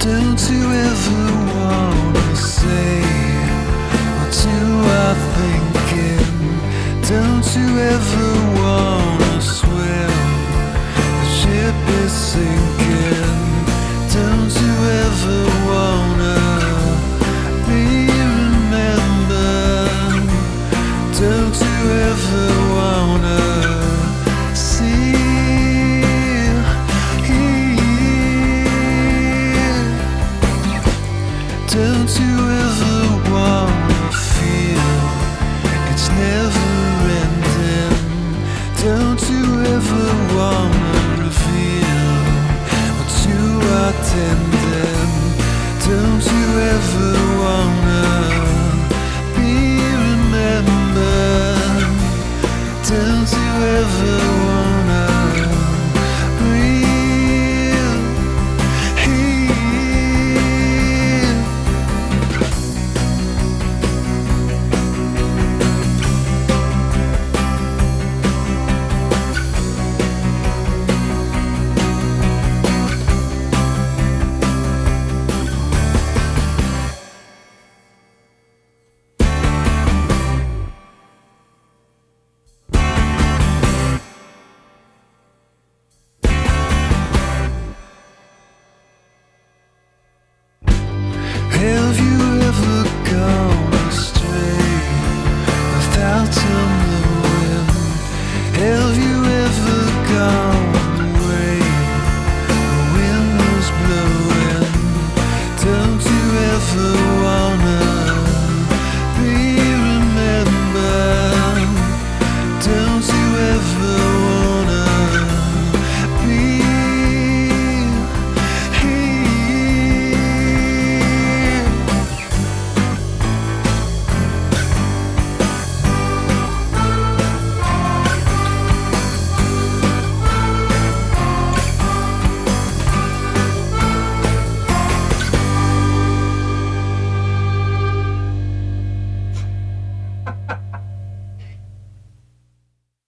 Don't you ever wanna say, what you are thinking? Don't you ever wanna swim, the ship is sinking. Don't you ever wanna be remembered? Don't you ever wanna see? Don't you ever wanna feel it's never ending? Don't you ever wanna reveal what you are tending? Don't you ever